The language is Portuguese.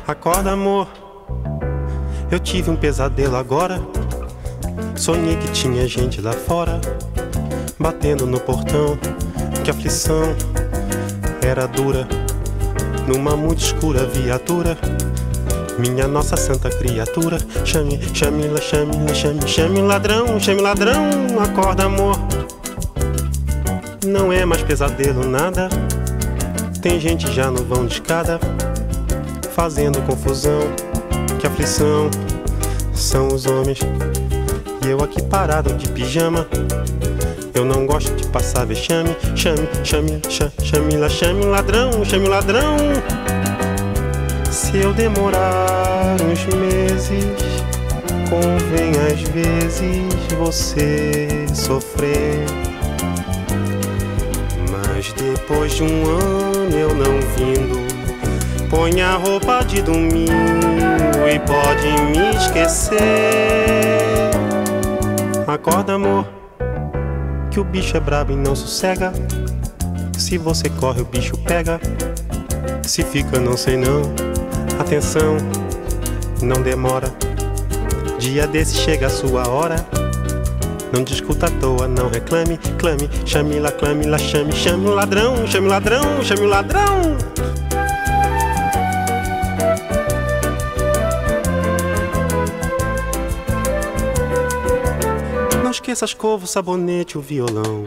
Acorda, amor, eu tive um pesadelo agora. Sonhei que tinha gente lá fora, batendo no portão. Que aflição era dura, numa muito escura viatura. Minha nossa santa criatura. Chame, chame-la, chame-la, chame, chame ladrão, chame ladrão. Acorda, amor, não é mais pesadelo nada. Tem gente já no vão de escada, fazendo confusão. Que aflição são os homens, e eu aqui parado de pijama. Eu não gosto de passar vexame. Chame, chame, chame-la, chame ladrão, chame ladrão. Se eu demorar uns meses, convém às vezes você sofrer. Mas depois de um ano eu não vindo, põe a roupa de domingo e pode me esquecer. Acorda, amor, que o bicho é brabo e não sossega. Se você corre o bicho pega, se fica não sei não. Atenção, não demora, dia desse chega a sua hora. Não discuta à toa, não reclame, clame, chame-la, clame-la, chame, chame o ladrão, chame o ladrão, chame o ladrão. Não esqueça a escova, o sabonete, o violão.